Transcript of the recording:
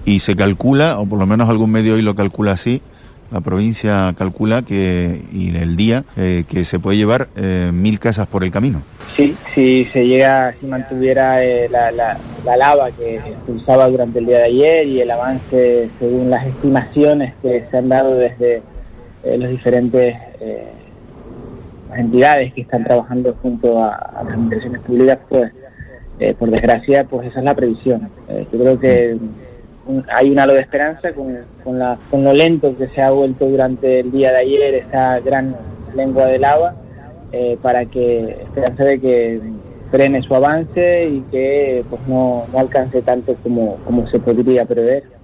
y se calcula, o por lo menos algún medio hoy lo calcula así, la provincia calcula que, y el día, que se puede llevar 1000 casas por el camino. Sí, si mantuviera la lava que expulsaba durante el día de ayer y el avance según las estimaciones que se han dado desde los diferentes entidades que están trabajando junto a las administraciones públicas, pues por desgracia, pues esa es la previsión. Yo creo que hay un halo de esperanza con lo lento que se ha vuelto durante el día de ayer esa gran lengua de lava, para que esperanza de que frene su avance y que pues no alcance tanto como se podría prever.